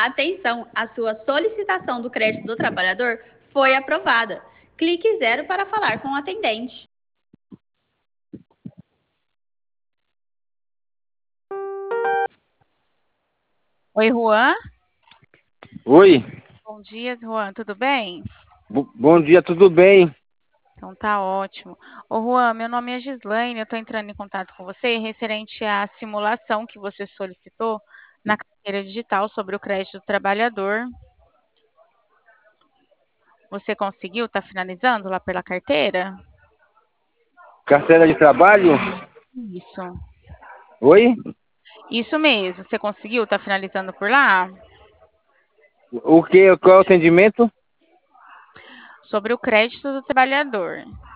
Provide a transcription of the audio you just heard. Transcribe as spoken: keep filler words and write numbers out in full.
Atenção, a sua solicitação do crédito do trabalhador foi aprovada. Clique zero para falar com o atendente. Oi, Juan. Oi. Bom dia, Juan. Tudo bem? B bom dia, tudo bem? Então tá ótimo. Ô, Juan, meu nome é Gislaine, eu estou entrando em contato com você referente à simulação que você solicitou na carteira digital sobre o crédito do trabalhador. Você conseguiu? Está finalizando lá pela carteira? Carteira de trabalho? Isso. Oi? Isso mesmo. Você conseguiu? Está finalizando por lá? O que? Qual é o atendimento? Sobre o crédito do trabalhador.